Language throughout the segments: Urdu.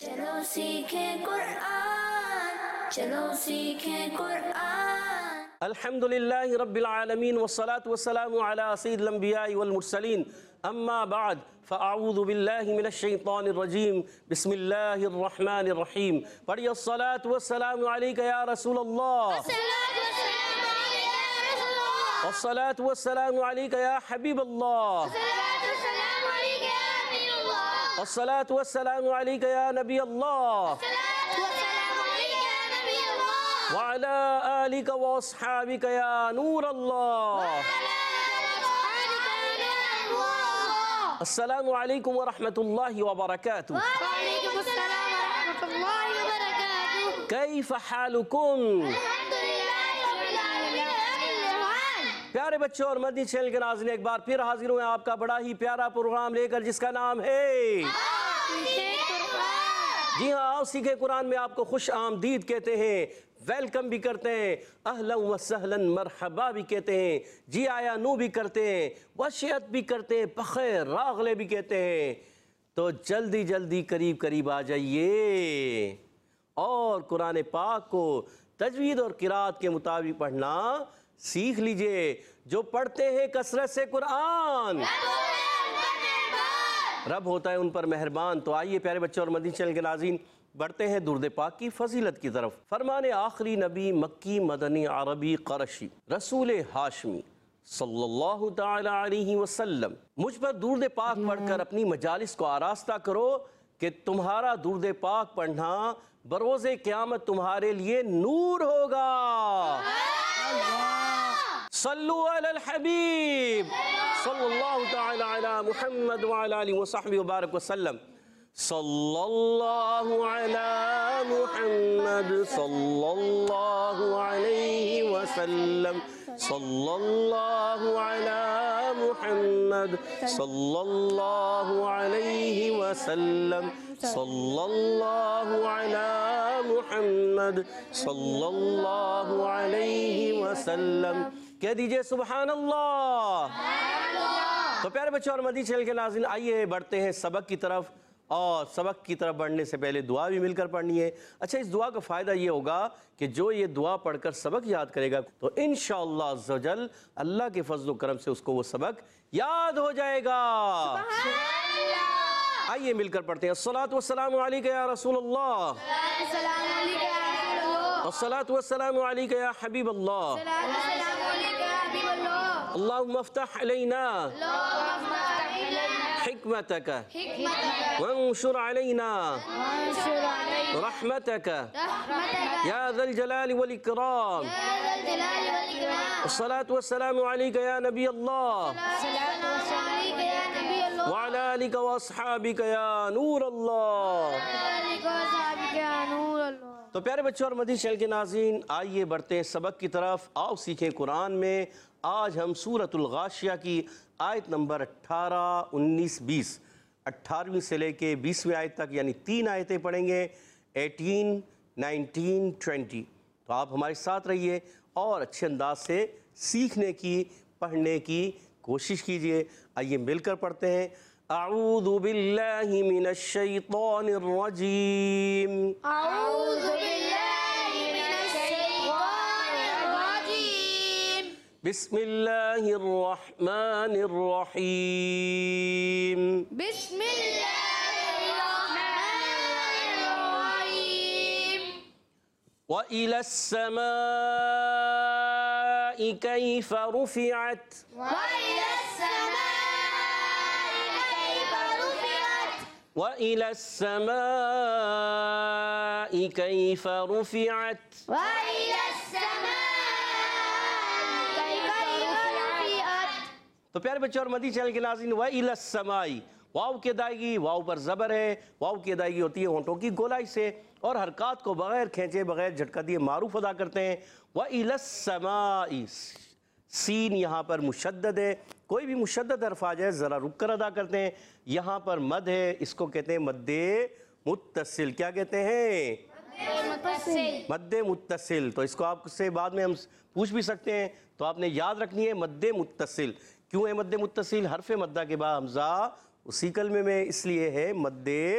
چلو سیکھیں قرآن، چلو سیکھیں قرآن۔ الحمدللہ رب العالمین والصلاة والسلام علی سید الانبیاء والمرسلین، اما بعد فاعوذ باللہ من الشیطان الرجیم، بسم اللہ الرحمن الرحیم۔ پڑھیے الصلاة والسلام علیکہ یا رسول اللہ، الصلاة والسلام علیکہ یا حبیب اللہ، الصلاة والسلام علیکہ یا نبی اللہ، وعلى آلك واصحابك يا نور الله۔ السلام علیکم ورحمۃ اللہ وبرکاتہ۔ وعلیکم السلام ورحمۃ اللہ وبرکاتہ۔ کیف حالکم؟ پیارے بچوں اور مدنی چینل کے ناظرین، ایک بار پھر حاضر ہوئے آپ کا بڑا ہی پیارا پروگرام لے کر، جس کا نام ہے جی ہاں، آؤ سیکھیں قرآن میں آپ کو خوش آمدید کہتے ہیں، ویلکم بھی کرتے ہیں، اہلا و سہلا مرحبا بھی کہتے ہیں، جی آیا نو بھی کرتے ہیں، وشیت بھی کرتے ہیں، بخیر راغلے بھی کہتے ہیں۔ تو جلدی جلدی قریب قریب آ جائیے اور قرآن پاک کو تجوید اور قرات کے مطابق پڑھنا سیکھ لیجئے۔ جو پڑھتے ہیں کثرت سے قرآن، رب ہوتا ہے ان پر مہربان۔ تو آئیے پیارے بچوں اور مدنی چینل کے ناظرین، بڑھتے ہیں درود پاک کی فضیلت کی طرف۔ فرمان آخری نبی مکی مدنی عربی قرشی رسول ہاشمی صلی اللہ تعالی علیہ وسلم، مجھ پر درود پاک پڑھ کر اپنی مجالس کو آراستہ کرو کہ تمہارا درود پاک پڑھنا بروز قیامت تمہارے لیے نور ہوگا۔ صلو علی الحبیب صلی اللہ تعالی علی محمد وعلی آلہ وصحبہ وبارک وسلم۔ صلی اللہ علی محمد صلی اللہ علیہ وسلم، صلی اللہ علی محمد صلی اللہ علیہ وسلم، صلی اللہ علی محمد صلی اللہ علیہ وسلم۔ کہہ دیجئے سبحان اللہ۔ تو پیارے بچوں اور مدنی چینل کے ناظرین، آئیے بڑھتے ہیں سبق کی طرف، اور سبق کی طرف بڑھنے سے پہلے دعا بھی مل کر پڑھنی ہے۔ اچھا، اس دعا کا فائدہ یہ ہوگا کہ جو یہ دعا پڑھ کر سبق یاد کرے گا تو انشاءاللہ عز و جل اللہ کے فضل و کرم سے اس کو وہ سبق یاد ہو جائے گا۔ آئیے مل کر پڑھتے ہیں۔ الصلاۃ والسلام علیکہ یا رسول اللہ، الصلاۃ والسلام علیکہ یا حبیب اللہ، اللہم افتح علینا حکمتک وانشر علینا رحمتک یا ذا الجلال والاکرام۔ الصلاۃ والسلام علیکہ یا نبی اللہ، وعلی آلک واصحابک یا نور اللہ۔ تو پیارے بچوں اور مدنی چینل کے ناظرین، آئیے بڑھتے ہیں سبق کی طرف، آؤ سیکھیں قرآن میں۔ آج ہم سورۃ الغاشیہ کی آیت نمبر 18، 19، 20، 18ویں سے لے کے 20ویں آیت تک، یعنی 3 آیتیں پڑھیں گے، 18، 19، 20۔ تو آپ ہمارے ساتھ رہیے اور اچھے انداز سے سیکھنے کی، پڑھنے کی کوشش کیجئے۔ آئیے مل کر پڑھتے ہیں۔ اعوذ باللہ من الشیطان الرجیم، اعوذ باللہ من الشیطان الرجیم، بسم اللہ الرحمن الرحیم، بسم اللہ الرحمن الرحیم۔ وَإِلَى السَّمَاءِ كَيْفَ رُفِعَتْ، وَإِلَى السَّمَاءِ كَيْفَ رُفِعَتْ، وَإِلَى السَّمَاءِ كَيْفَ رُفِعَتْ۔ وَإِلَى السَّمَاءِ كَيْفَ رُفِعَتْ۔ تو پیارے بچوں اور مدنی چینل کے ناظرین، وَإِلَى السَّمَاءِ، واو کی ادائیگی، واو پر زبر ہے، واو کی ادائیگی ہوتی ہے ہونٹوں کی گولائی سے، اور حرکات کو بغیر کھینچے، بغیر جھٹکا دیے معروف ادا کرتے ہیں۔ وَإِلَى السَّمَاءِ، سین یہاں پر مشدد ہے، کوئی بھی مشدد حرف آ جائے ذرا رک کر ادا کرتے ہیں۔ یہاں پر مد ہے، اس کو کہتے ہیں مد متصل۔ کیا کہتے ہیں؟ مد متصل۔ تو اس کو آپ سے بعد میں ہم پوچھ بھی سکتے ہیں، تو آپ نے یاد رکھنی ہے مد متصل۔ کیوں ہے مد متصل؟ حرف مدہ کے بعد حمزہ اسی کلمے میں اس لیے ہے مد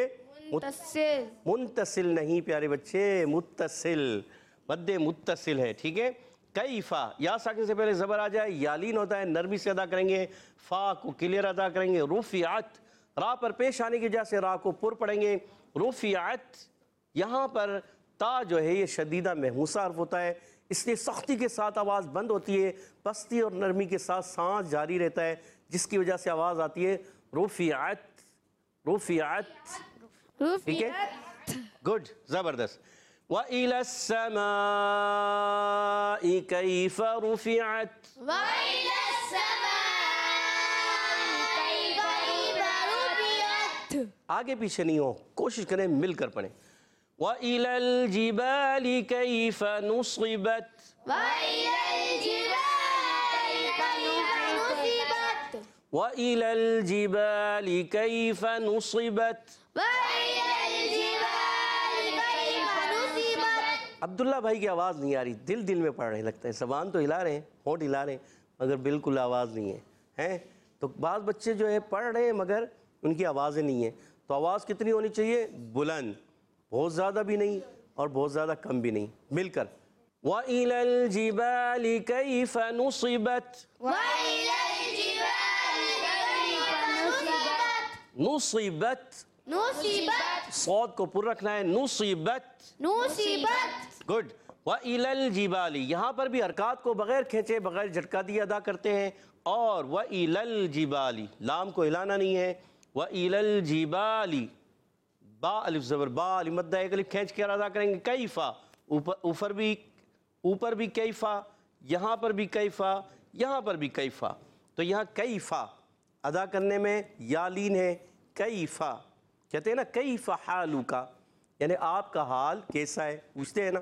منتصل منتصل نہیں پیارے بچے، متصل، مد متصل ہے، ٹھیک ہے۔ کیفا، یا ساکن سے پہلے زبر آ جائے، یالین ہوتا ہے، نرمی سے ادا کریں گے، فا کو کلیئر ادا کریں گے۔ رفعت، را پر پیش آنے کی وجہ سے را کو پر پڑھیں گے، رفعت۔ یہاں پر تا جو ہے یہ شدیدہ محموسہ حرف ہوتا ہے، اس لیے سختی کے ساتھ آواز بند ہوتی ہے، پستی اور نرمی کے ساتھ سانس جاری رہتا ہے، جس کی وجہ سے آواز آتی ہے رفعت، رفعت، ٹھیک ہے، گڈ، زبردست۔ وَإِلَى السَّمَاءِ كَيْفَ رُفِعَتْ، وَإِلَى السَّمَاءِ كَيْفَ رُفِعَتْ، آگے پیچھے نہیں ہو، کوشش کریں مل کر پڑھیں۔ وَإِلَى الْجِبَالِ كَيْفَ نُصِبَتْ، وَإِلَى الْجِبَالِ كَيْفَ نُصِبَتْ، وَإِلَى الْجِبَالِ كَيْفَ نُصِبَتْ۔ وَإِلَى الْجِبَالِ كَيْفَ نُصِبَتْ۔ عبداللہ بھائی کی آواز نہیں آ رہی، دل دل میں پڑھ رہے ہیں، لگتا ہے زبان تو ہلا رہے ہیں، ہونٹ ہلا رہے ہیں، مگر بالکل آواز نہیں ہے، ہیں؟ تو بعض بچے جو ہے پڑھ رہے ہیں مگر ان کی آوازیں نہیں ہیں، تو آواز کتنی ہونی چاہیے؟ بلند، بہت زیادہ بھی نہیں اور بہت زیادہ کم بھی نہیں، مل کر۔ وَإِلَى الْجِبَالِ كَيْفَ نُصِبَتْ، وَإِلَى الْجِبَالِ كَيْفَ نُصِبَتْ، نُصِبَتْ، نُصِبَتْ، صوت کو پر رکھنا ہے، نُصِبَتْ، نُصِبَتْ، گڈ۔ وَإِلَى الْجِبَالِ، یہاں پر بھی حرکات کو بغیر کھینچے، بغیر جھٹکا دیے ادا کرتے ہیں، اور وَإِلَى الْجِبَالِ، لام کو ہلانا نہیں ہے، وَإِلَى الْجِبَالِ، با الف زبر با، الف مدہ ایک الف کھینچ کے ادا کریں گے، کیفا، اوپر بھی کیفا، یہاں پر بھی کیفا، یہاں پر بھی کیفا، تو یہاں کیفا ادا کرنے میں یا لین ہے، کیفا، کہتے ہیں نا کیف حالک، یعنی آپ کا حال کیسا ہے، پوچھتے ہیں نا،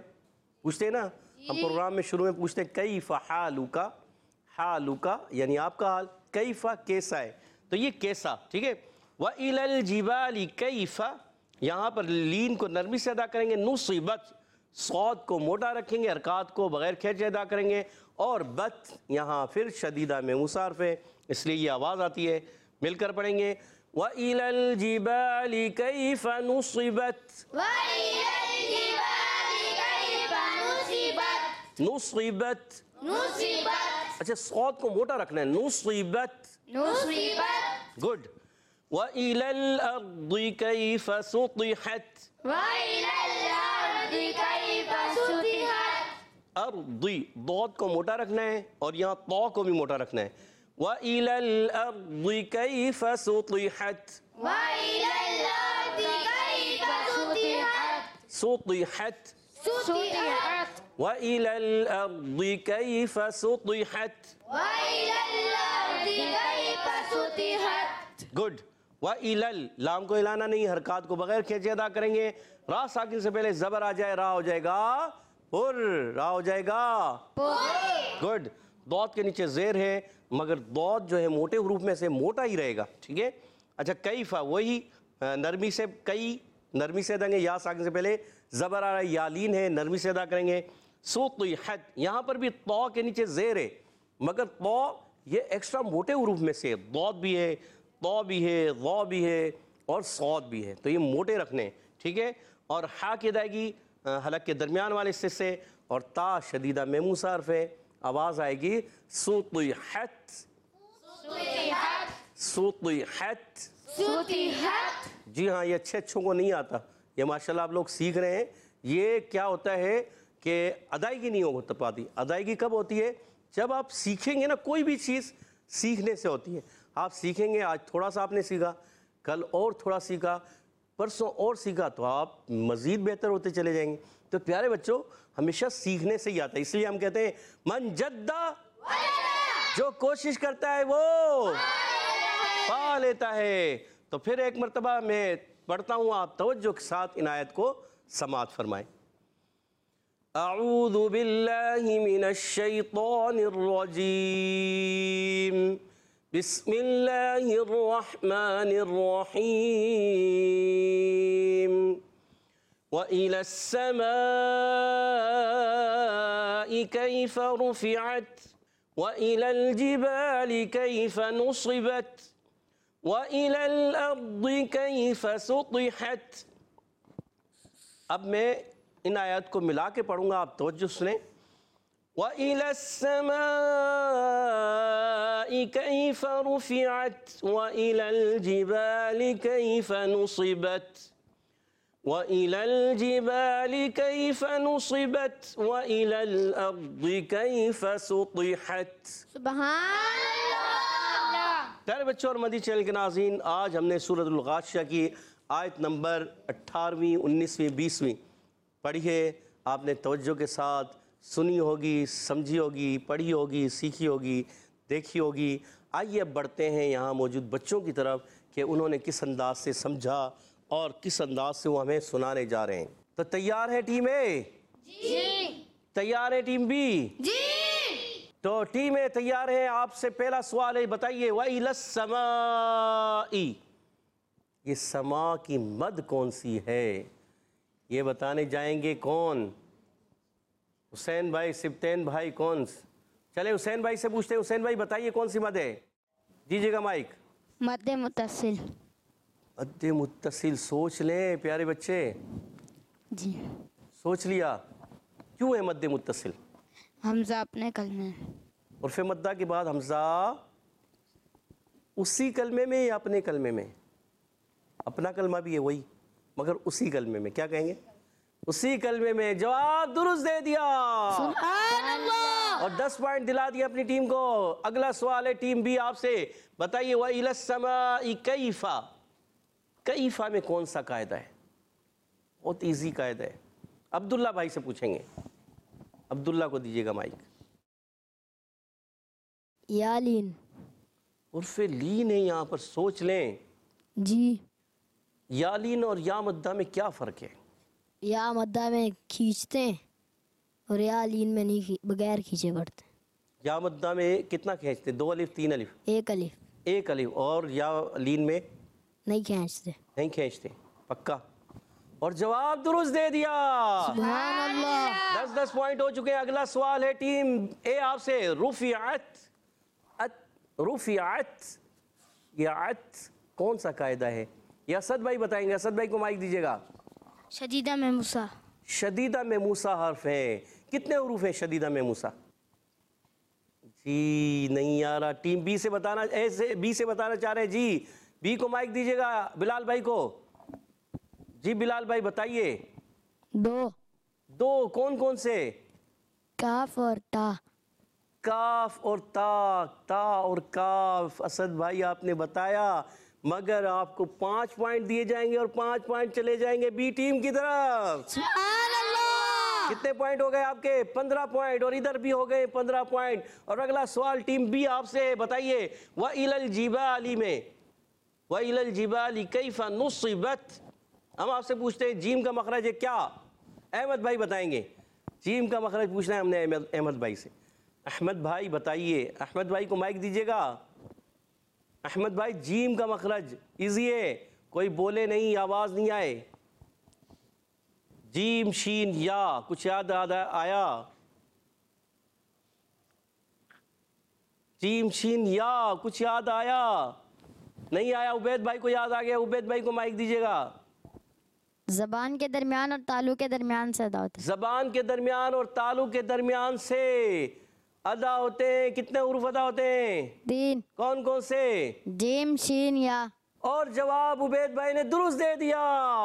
ہم پروگرام میں شروع میں پوچھتے ہیں کیف حالک، حالک یعنی آپ کا حال، کیفا کیسا ہے، تو یہ کیسا، ٹھیک ہے۔ وَإِلَى الْجِبَالِ كَيْفَ، یہاں پر لین کو نرمی سے ادا کریں گے، نُصِبَتْ، صوت کو موٹا رکھیں گے، حرکات کو بغیر کھینچے ادا کریں گے، اور بت یہاں پھر شدیدہ محموسہ حرف ہے، اس لیے یہ آواز آتی ہے، مل کر پڑھیں گے۔ وَإِلَى الْجِبَالِ كَيْفَ نُصِبَتْ، وَإِلَى الْجِبَالِ كَيْفَ نُصِبَتْ، نُصِبَتْ، نُصِبَتْ، اچھا صوت کو موٹا رکھنا ہے، نُصِبَتْ، نُصِبَتْ، گڈ۔ وَإِلَى الْأَرْضِ كَيْفَ سُطِحَتْ، وَإِلَى الْأَرْضِ كَيْفَ سُطِحَتْ، ارضی، ضاد کو موٹا رکھنا ہے اور یہاں طا کو بھی موٹا رکھنا ہے۔ وَإِلَى الْأَرْضِ كَيْفَ سُطِحَتْ، وَإِلَى الْأَرْضِ كَيْفَ سُطِحَتْ، سُطِحَتْ، سُطِحَتْ، وَإِلَى الْأَرْضِ كَيْفَ سُطِحَتْ، وَإِلَى الْأَرْضِ كَيْفَ سُطِحَتْ، گڈ۔ وَإِلَى، لام کو ہلانا نہیں، حرکات کو بغیر کھینچے ادا کریں گے، را ساکن سے پہلے زبر آ جائے، را ہو جائے گا پر، را ہو جائے گا گڈ۔ ضاد کے نیچے زیر ہے مگر ضاد جو ہے موٹے حروف میں سے موٹا ہی رہے گا، ٹھیک ہے۔ اچھا کیفا، وہی نرمی سے، کئی نرمی سے ادا کریں گے، یا ساکن سے پہلے زبر آ رہا ہے، یا لین ہے، نرمی سے ادا کریں گے۔ سُطِحَتْ، یہاں پر بھی طا کے نیچے زیر ہے مگر طا یہ ایکسٹرا موٹے حروف میں سے، ضاد بھی ہے، طا بھی ہے، ظا بھی ہے اور صاد بھی ہے، تو یہ موٹے رکھنے، ٹھیک ہے۔ اور ہا کی ادائیگی حلق کے درمیان والے حصے سے، اور تا شدیدہ محموسہ حرف ہے، آواز آئے گی سُطِحَتْ، سُطِحَتْ، سُطِحَتْ، جی ہاں، یہ اچھوں کو نہیں آتا، یہ ماشاءاللہ آپ لوگ سیکھ رہے ہیں۔ یہ کیا ہوتا ہے کہ ادائیگی نہیں ہو پاتی، ادائیگی کب ہوتی ہے؟ جب آپ سیکھیں گے نا، کوئی بھی چیز سیکھنے سے ہوتی ہے، آپ سیکھیں گے، آج تھوڑا سا آپ نے سیکھا، کل اور تھوڑا سیکھا، پرسوں اور سیکھا، تو آپ مزید بہتر ہوتے چلے جائیں گے۔ تو پیارے بچوں، ہمیشہ سیکھنے سے ہی آتا ہے، اس لیے ہم کہتے ہیں من جدہ، جو کوشش کرتا ہے وہ پا لیتا ہے۔ تو پھر ایک مرتبہ میں پڑھتا ہوں، آپ توجہ کے ساتھ ان آیت کو سماعت فرمائیں۔ اعوذ باللہ من الشیطان الرجیم، بسم اللہ الرحمن الرحیم۔ وَإِلَى السَّمَاءِ كَيْفَ رُفِعَتْ، وَإِلَى الْجِبَالِ كَيْفَ نُصِبَتْ، وَإِلَى الْأَرْضِ كَيْفَ سُطِحَتْ، اب میں ان آیات کو ملا کے پڑھوں گا, آپ توجہ سنیں. وَإِلَى السَّمَاءِ كَيْفَ رُفِعَتْ وَإِلَى الْجِبَالِ كَيْفَ نُصِبَتْ وَإِلَى الْجِبَالِ كَيْفَ نُصِبَتْ وَإِلَى الْأَرْضِ كَيْفَ سُطِحَتْ. سبحان اللہ. پیارے بچوں اور مدی چینل کے ناظرین, آج ہم نے سورۃ الغاشیہ کی آیت نمبر 18ویں 19ویں 20ویں پڑھی ہے. آپ نے توجہ کے ساتھ سنی ہوگی, سمجھی ہوگی, پڑھی ہوگی, سیکھی ہوگی, دیکھی ہوگی. آئیے اب بڑھتے ہیں یہاں موجود بچوں کی طرف کہ انہوں نے کس انداز سے سمجھا اور کس انداز سے وہ ہمیں سنانے جا رہے ہیں. تو تیار ہے ٹیم اے؟ جی. تیار ہے ٹیم بی؟ جی. تو ٹیم اے تیار ہے. آپ سے پہلا سوال ہے, بتائیے وَإِلَى السَّمَاءِ, یہ سما کی مد کون سی ہے؟ یہ بتانے جائیں گے کون؟ حسین بھائی, سبتین بھائی, کون؟ چلے حسین بھائی سے پوچھتے ہیں. حسین بھائی بتائیے کون سی مد ہے؟ دیجیے گا مائک. مد متصل. مد متصل. سوچ لیں پیارے بچے, جی. سوچ لیا. کیوں ہے مد متصل؟ حمزہ اپنے کلمے. عرف مدہ کے بعد حمزہ اسی کلمے میں یا اپنے کلمے میں؟ اپنا کلمہ بھی ہے وہی, مگر اسی کلمے میں. کیا کہیں گے؟ اسی کلمے میں. جواب درست دے دیا سبحان اللہ. اور 10 پوائنٹ دلا دیا اپنی ٹیم کو. اگلا سوال ہے ٹیم بی آپ سے, بتائیے وَإِلَى السَّمَاءِ كَيْفَ, کیفا میں کون سا قاعدہ ہے؟ بہت ایزی قاعدہ ہے. عبداللہ بھائی سے پوچھیں گے. عبداللہ کو دیجیے گا مائک. یا لین. عرف لین ہے یہاں پر, سوچ لیں. جی. یا لین اور یا مدہ میں کیا فرق ہے؟ یا مدہ میں کھینچتے ہیں اور یا لین میں نہیں, بغیر کھینچے پڑتے. یا مدہ میں کتنا کھینچتے؟ 2 الف 3 الف؟ ایک الف. 1 الف. اور یا لین میں نہیں کھینچتے. نہیں کھینچتے. پکا. اور جواب درست دے دیا. سبحان اللہ. 10 پوائنٹ ہو چکے ہیں. اگلا سوال ہے ٹیم اے آپ سے. رفعت, رفعت, یہ عت کون سا قاعدہ ہے؟ یہ اسد بھائی بتائیں گے. اسد بھائی کو مائک دیجیے گا. شدیدہ میں موسیٰ. شدیدہ میں موسیٰ حرف ہے. کتنے حروف ہیں شدیدہ میں موسیٰ؟ جی نہیں آ رہا. ٹیم بی سے بتانا, اے سے بی سے بتانا چاہ رہے ہیں. جی بی کو مائک دیجیے گا. بلال بھائی کو. جی بلال بھائی بتائیے. 2 کون کون سے؟ کاف اور تا. کاف اور تا. تا اور کاف. اسد بھائی آپ نے بتایا, مگر آپ کو 5 پوائنٹ دیے جائیں گے اور 5 پوائنٹ چلے جائیں گے بی ٹیم کی طرف. سبحان اللہ. کتنے پوائنٹ ہو گئے آپ کے؟ 15 پوائنٹ. اور ادھر بھی ہو گئے 15 پوائنٹ. اور اگلا سوال ٹیم بی آپ سے, بتائیے وَإِلَى الْجِبَالِ میں وَإِلَى الْجِبَالِ كَيْفَ نُصِبَتْ. ہم آپ سے پوچھتے ہیں جیم کا مخرج ہے کیا؟ احمد بھائی بتائیں گے. جیم کا مخرج پوچھنا ہے ہم نے احمد بھائی سے. احمد بھائی بتائیے. احمد بھائی کو مائک دیجیے گا. احمد بھائی جیم کا مخرج ایزی ہے, کوئی بولے نہیں, آواز نہیں آئے. جیم شین یا, کچھ یاد آیا؟ جیم شین یا کچھ یاد آیا؟ نہیں آیا. عبید بھائی کو یاد آ گیا. عبید بھائی کو مائک دیجیے گا. زبان کے درمیان اور تالو کے درمیان سے ادا ہوتے ہیں. زبان کے درمیان اور تالو کے درمیان سے ادا ہوتے ہیں. کتنے حروف ادا ہوتے ہیں؟ 3. کون کون سے؟ جیم شین یا. اور جواب عبید بھائی نے درست دے دیا.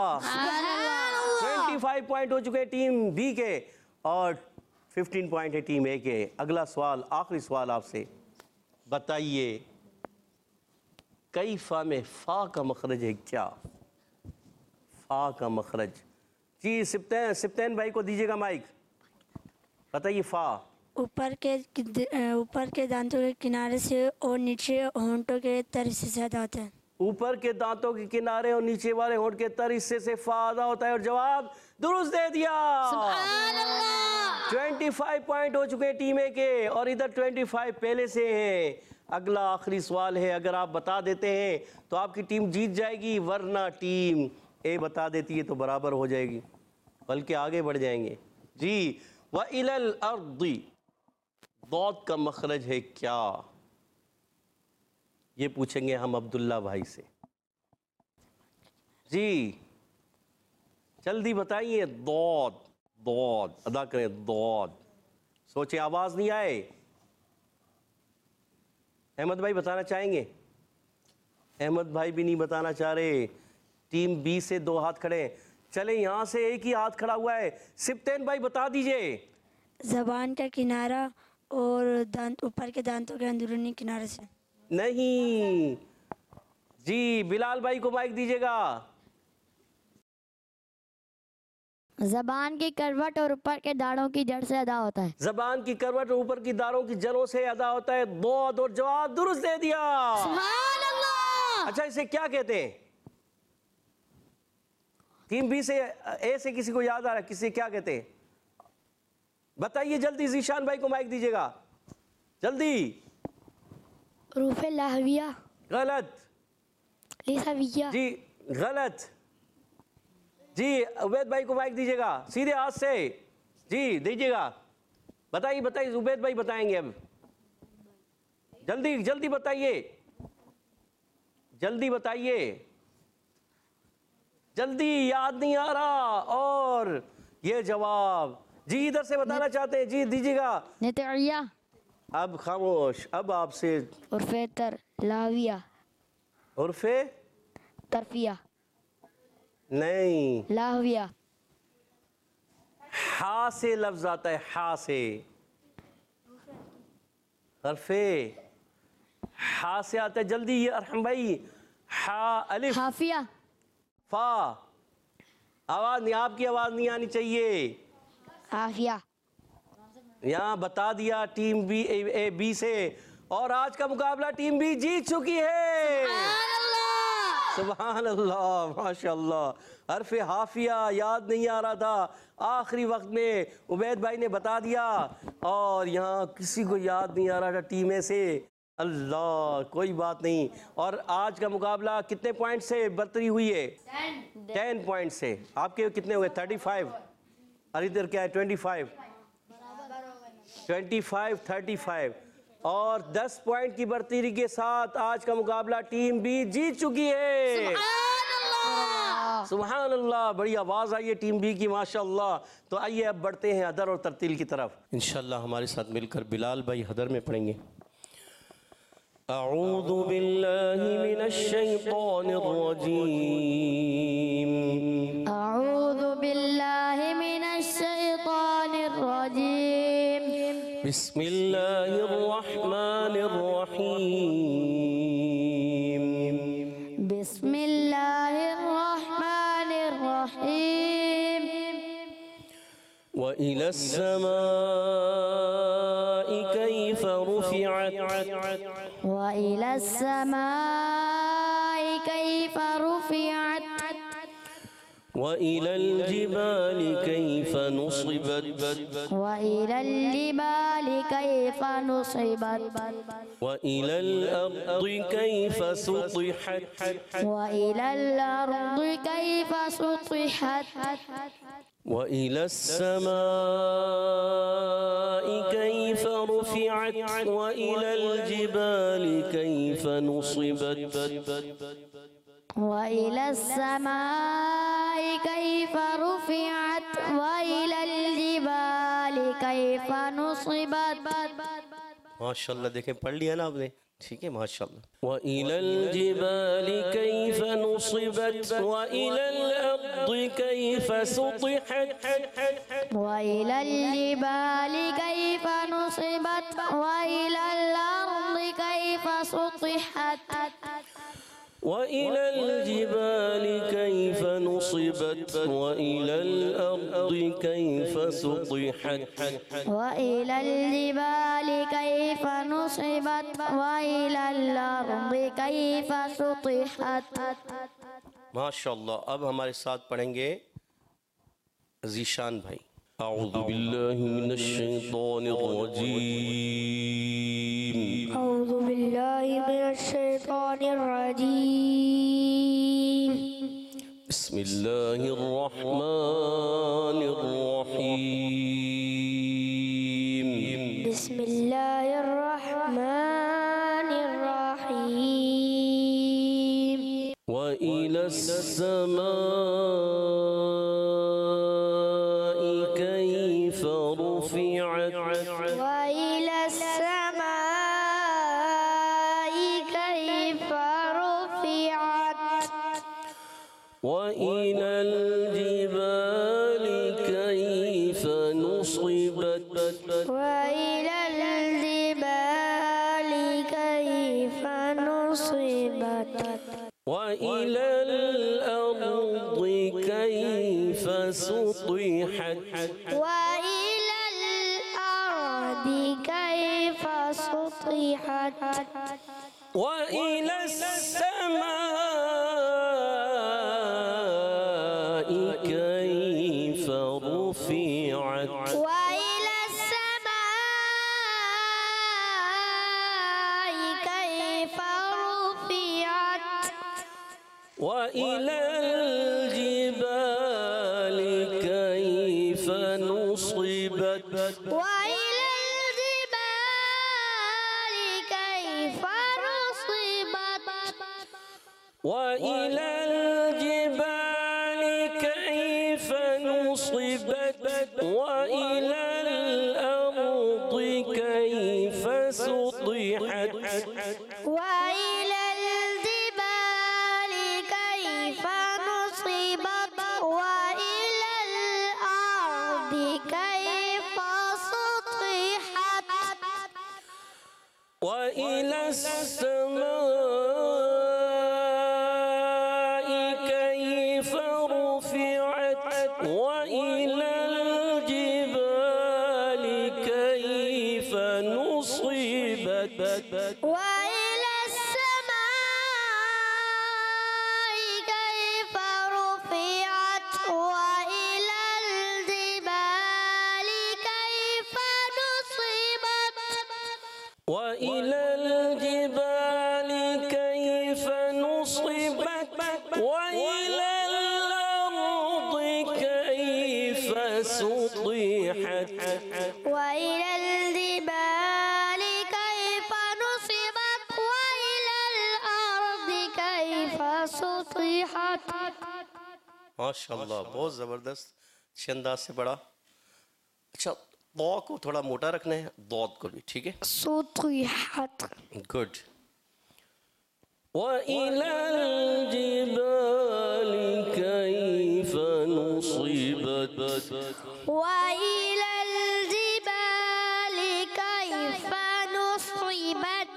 25 پوائنٹ ہو چکے ٹیم بی کے اور 15 پوائنٹ ہے ٹیم اے کے. اگلا سوال, آخری سوال آپ سے, بتائیے کیفا میں فا کا مخرج ہے کیا؟ فا کا مخرج. جی سبتین بھائی کو دیجیے گا مائک. بتائیے فا. اوپر کے دانتوں کے کنارے سے اور نیچے ہونٹوں کے تر حصے سے ادا ہوتا ہے. اوپر کے دانتوں کے کنارے اور نیچے والے ہونٹ کے تر حصے سے فا ادا ہوتا ہے. اور جواب درست دے دیا. سبحان اللہ. 25 پوائنٹ ہو چکے ٹیم اے کے اور ادھر 25 پہلے سے ہیں. اگلا آخری سوال ہے, اگر آپ بتا دیتے ہیں تو آپ کی ٹیم جیت جائے گی, ورنہ ٹیم اے بتا دیتی ہے تو برابر ہو جائے گی, بلکہ آگے بڑھ جائیں گے. جی وَإِلَى الْأَرْضِ, ضاد کا مخرج ہے کیا؟ یہ پوچھیں گے ہم عبداللہ بھائی سے. جی جلدی بتائیے. ضاد ضاد ادا کریں. ضاد. سوچیں آواز نہیں آئے. احمد بھائی بتانا چاہیں گے؟ احمد بھائی بھی نہیں بتانا چاہ رہے. ٹیم بی سے 2 ہاتھ کھڑے ہیں. چلیں یہاں سے ایک ہی ہاتھ کھڑا ہوا ہے. سبطین بھائی بتا دیجئے. زبان کا کنارہ اور دانت اوپر کے دانتوں کے اندرونی کنارے سے. نہیں جی. بلال بھائی کو مائک دیجیے گا. زبان کی کروٹ اور اوپر کے داڑھوں کی جڑ سے ادا ہوتا ہے. زبان کی کروٹ اور اوپر کی داڑھوں کی جڑوں سے ادا ہوتا ہے. ضاد. اور جواب درست دے دیا. سبحان اللہ. اچھا اسے کیا کہتے ہیں؟ ٹیم بی سے اے سے کسی کو یاد آ رہا ہے؟ کسی کیا کہتے ہیں بتائیے جلدی. ذیشان بھائی کو مائک دیجیے گا جلدی. حروف لاہویہ. غلط. لسویہ. جی غلط. جی عبید بھائی کو مائک دیجیے گا سیدھے ہاتھ سے. جی دیجیے گا. بتائیے بتائیے. عبید بھائی بتائیں گے اب. جلدی جلدی بتائیے. جلدی بتائیے. جلدی. یاد نہیں آ رہا. اور یہ جواب جی ادھر سے بتانا چاہتے ہیں. جی دیجیے گا. نتعیہ. اب خاموش. اب آپ سے حروف لاہویہ. حرف طرفیہ. نہیں. لاہویہ. ہا سے لفظ آتا ہے. ہا سے. حرف ہا سے آتا ہے. جلدی ارحم بھائی. ہا الف حافیہ. فا. آواز نہیں. آپ کی آواز نہیں آنی چاہیے. حافیہ. یہاں بتا دیا ٹیم بی اے بی سے. اور آج کا مقابلہ ٹیم بی جیت چکی ہے. سبحان اللہ. ماشاء اللہ. حرف حافیہ یاد نہیں آ رہا تھا. آخری وقت میں عبید بھائی نے بتا دیا. اور یہاں کسی کو یاد نہیں آ رہا تھا ٹیم اے سے. اللہ کوئی بات نہیں. اور آج کا مقابلہ کتنے پوائنٹ سے برتری ہوئی ہے؟ 10 پوائنٹ سے. آپ کے کتنے ہوئے؟ 35. اور ادھر کیا ہے؟ 25. 35. اور 10 پوائنٹ کی برتری کے ساتھ آج کا مقابلہ ٹیم بی جیت چکی ہے. سبحان اللہ. بڑی آواز آئی ہے ٹیم بی کی ماشاء اللہ. تو آئیے اب بڑھتے ہیں حدر اور ترتیل کی طرف. انشاءاللہ ہمارے ساتھ مل کر بلال بھائی حدر میں پڑھیں گے. اعوذ باللہ من الشیطان الرجیم. اعوذ باللہ من الشیطان الرجیم. بسم اللہ الرحمن الرحیم. بسم اللہ الرحمن الرحیم. وإلى السماء كيف رفعت. وإلى السماء كيف رفعت. وإلى الجبال كيف نصبت. وإلى الجبال كيف نصبت. وإلى الأرض كيف سطحت. وإلى الأرض كيف سطحت. وإلى السماء كيف رفعت. وإلى الجبال كيف نصبت. وإلى السماء كيف رفعت. وإلى الجبال كيف نصبت. ماشاءاللہ. دیکھیں پڑھ لیا نا آپ نے. ٹھیک ہے ماشاءاللہ. وَإِلَى الْجِبَالِ كَيْفَ نُصِبَتْ. وَإِلَى الْأَرْضِ كَيْفَ سُطِحَتْ. وإلى الجبال كيف نصبت. وإلى الأرض كيف سطحت. وإلى الجبال كيف نصبت. وإلى الأرض كيف سطحت. وإلى الجبال كيف نصبت. وإلى الأرض كيف سطحت. ماشاءاللہ. اب ہمارے ساتھ پڑھیں گے ذیشان بھائی. اعوذ باللہ من الشیطان الرجیم. اعوذ باللہ من الشیطان الرجیم. بسم اللہ الرحمن الرحیم. بسم اللہ الرحمن وإلى الجبال كيف نصبت وإلى الجبال كيف نصبت وإلى الأرض كيف سطحت وإلى الأرض كيف سطحت وإلى السماء كيف رفعت وإلى السماء كيف رفعت وإلى الجبال كيف نصبت وإلى الجبال كيف نصبت وإلى الجبال كيف نصبت وإلى الأرض كيف سطحت وإلى الجبال كيف نصبت وإلى الأرض كيف سطحت وإلى السماء كيف رفعت وإلى الجبال كيف نصبت وإلى السماء كيف رفعت وإلى الجبال كيف نصبت وإلى الجبال كيف نصبت وإلى الأرض كيف سطحت وإلى الجبال كيف نصبت وإلى الأرض كيف سطحت माशाल्लाह बहुत ज़बरदस्त अच्छे अंदाज से पढ़ा। अच्छा दौ को थोड़ा मोटा रखना है, दौद को भी, ठीक है, سطحت गुड। وإلى الجبال كيف نصبت وإلى الجبال كيف نصبت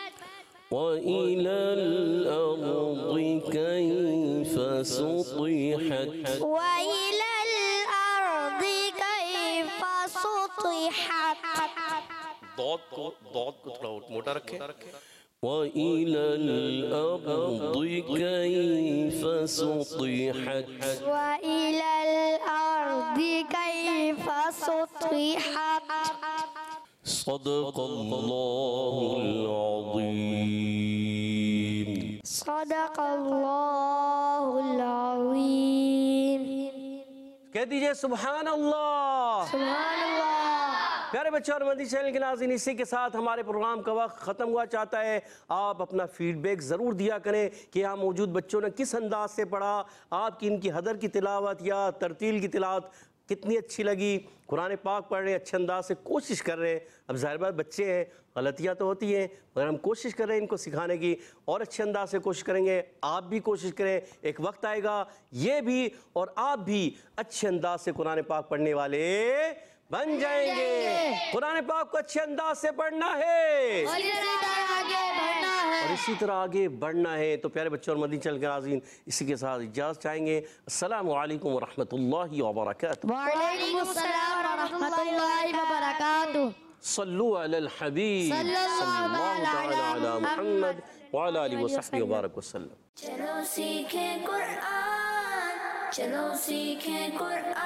وإلى الأرض كيف سطحت وإلى الأرض كيف سطحت दौद को थोड़ा मोटा रखें। وإلى الأرض كيف سطحت وإلى الأرض كيف سطحت صدق الله العظيم صدق الله العظيم कह दीजिए सुभान अल्लाह। सुभान अल्लाह। प्यारे बच्चों और मदनी चैनल के नाज़रीन, इसी के साथ हमारे प्रोग्राम का वक्त ख़त्म हुआ चाहता है। आप अपना फीडबैक ज़रूर दिया करें कि यहाँ मौजूद बच्चों ने किस अंदाज से पढ़ा, आपकी इनकी हदर की तिलावत या तरतील की तिलावत कितनी अच्छी लगी। कुरान पाक पढ़ रहे हैं, अच्छे अंदाज से कोशिश कर रहे हैं। अब ज़ाहिर बात बच्चे हैं, गलतियाँ तो होती हैं, मगर हम कोशिश कर रहे हैं इनको सिखाने की और अच्छे अंदाज से कोशिश करेंगे। आप भी कोशिश करें, एक वक्त आएगा ये भी और आप भी अच्छे अंदाज से कुरान पाक पढ़ने वाले बन जाएंगे। कुरान पाक को अच्छे अंदाज से पढ़ना है और इसी तरह आगे बढ़ना है। तो प्यारे बच्चों और मदनी चैनल के नाज़रीन, इसी के साथ इजाज़त चाहेंगे। अस्सलामु अलैकुम व रहमतुल्लाहि व बरकातुहू। वालेकुम अस्सलाम व रहमतुल्लाहि व बरकातुहू। सल्लु अलल हबीब सल्लल्लाहु तआला अला मुहम्मद व अला आलिहि व सहबिहि व बारक वसल्लम। चलो सीखें कुरान, चलो सीखें कुरान।